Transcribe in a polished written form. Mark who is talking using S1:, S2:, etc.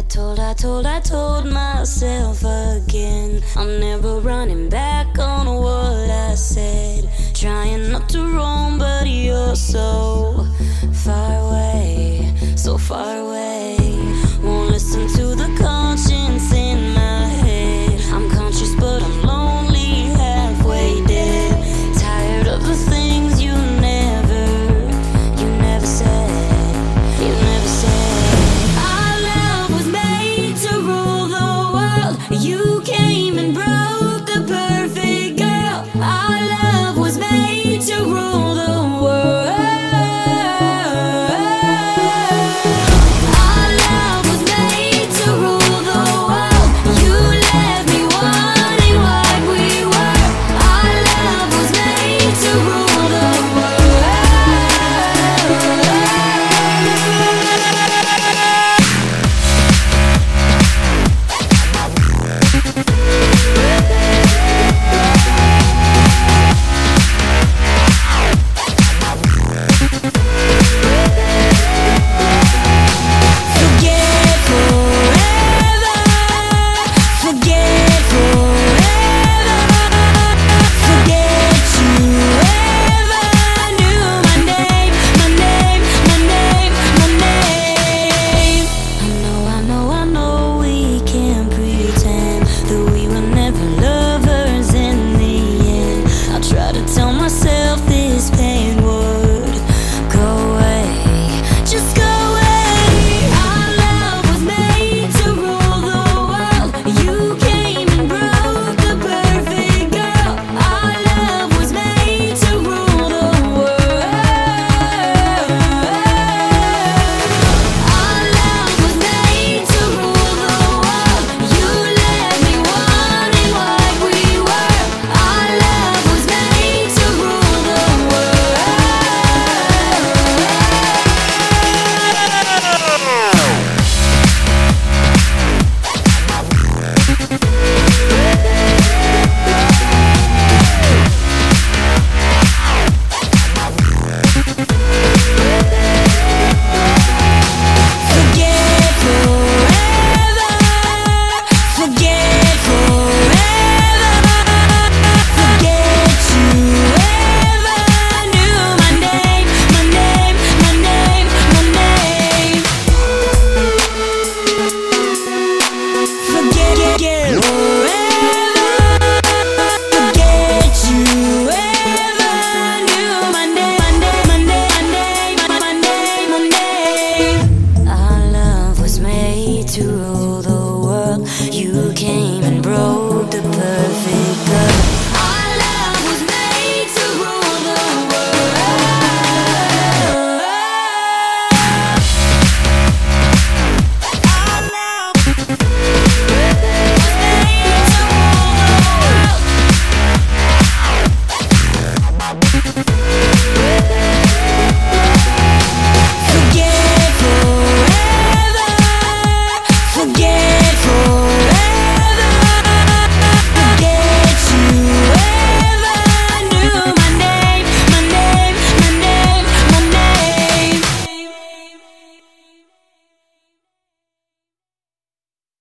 S1: I told myself again, I'm never running back on what I said. Trying not to roam, but you're so far away, so far away. Won't listen to the conscience in my head. I'm conscious, but I'm lonely, halfway dead. Tired of the things you never said, you never said. Our love was made to rule the world. You came and broke the perfect girl. Our love was made to rule the world. Our love was made to rule the world. You left me wanting what we were. Our love was made to rule the world. Tell myself this pain would go away, just go away. Our love was made to rule the world. You came and broke the perfect girl. Our love was made to rule the world. Our love was made to rule the world. You left me wanting what we were. Our love was made to rule the world. Forget forever, forget forever, forget you ever knew my name, my name, my name, my name. Forget forever, forget you ever knew my name, my name, my name, my name. Our love was made to rule the world. You came and broke